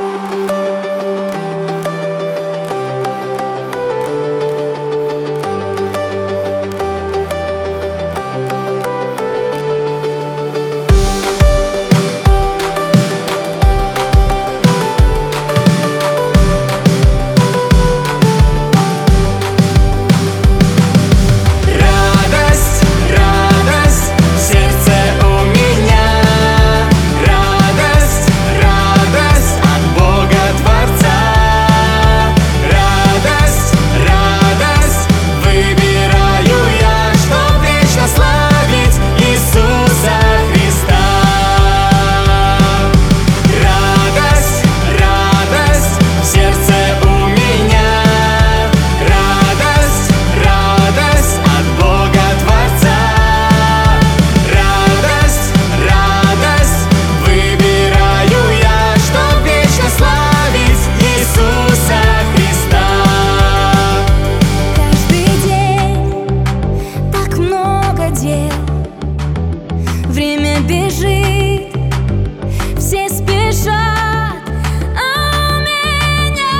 Время бежит, все спешат, а у меня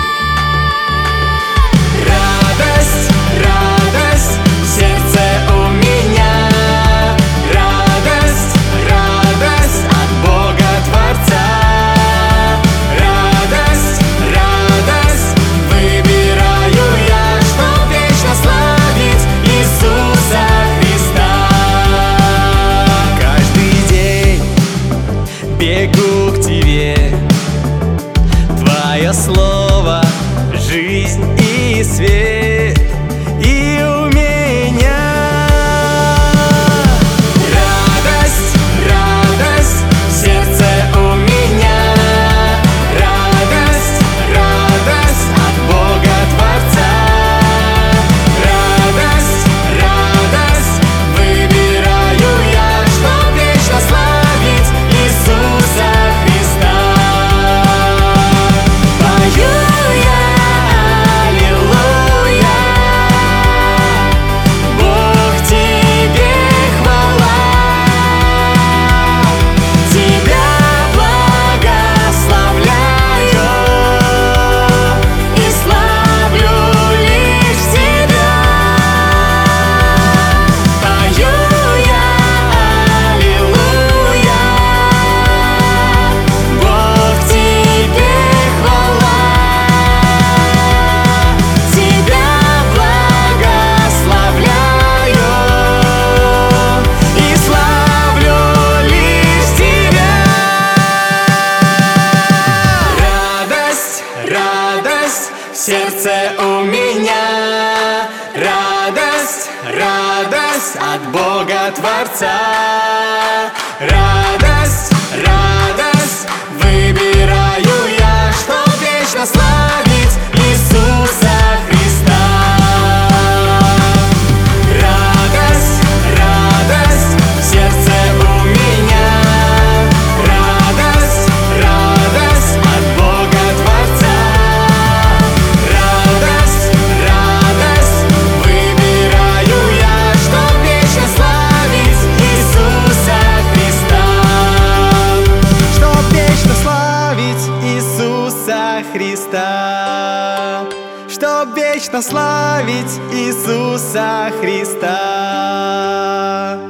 радость, радость в сердце у меня. Радость, радость от Бога Творца. Радость, радость выбираю я, чтоб вечно славить Иисуса Христа. Бегу к Тебе, Твое Слово, жизнь и свет, и у меня радость, радость в сердце у меня. Радость, радость от Бога Творца. Радость, радость выбираю я, чтоб вечно славить Иисуса Христа. Пою я, аллилуйя, Бог, Тебе хвала. Тебя благословляю и славлю лишь Тебя. Пою я, аллилуйя, Бог, Тебе хвала. Тебя благословляю и славлю лишь Тебя. Радость, радость в сердце у меня. Радость, радость от Бога Творца. Радость, радость выбираю я, чтоб вечно славить Иисуса Христа. Радость, радость в сердце у меня. Радость, радость от Бога Творца. Радость, радость выбираю я, чтоб вечно славить Иисуса Христа. Чтоб вечно славить Иисуса Христа. Чтоб вечно славить Иисуса Христа.